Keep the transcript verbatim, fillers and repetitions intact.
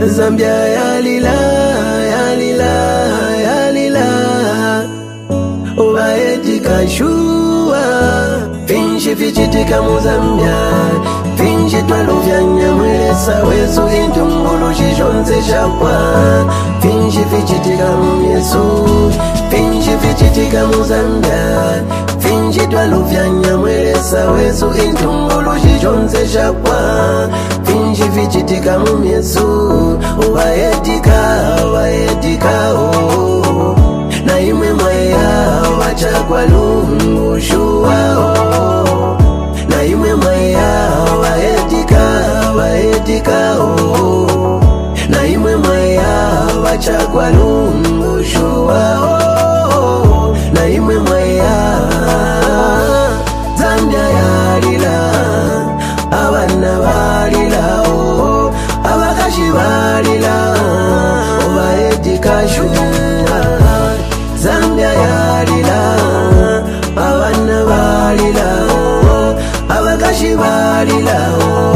Zambia yalila, yalila, yalila. Obaetika shua Finji fichitika mu Zambia Finji twaluvya nyamwelesa wezu Intungulu chijonze chakwa Finji fichitika mu Yesu Finji fichitika mu Zambia Finji twaluvya nyamwelesa wezu Intungulu chijonze chakwa Finji fichitika mu Yesu Obaetika, obaetika oh. Na imwe mwaya wachakwa lungu shua oh. Na imwe mwaya waetika, waetika oh. Na imwe mwaya wachakwa lungu shua oh. Na imwe mwaya Zambia yalila, abana balila oh. Abakashi balila, waetika shua Zambia yalila, abana balila, abakashi balila.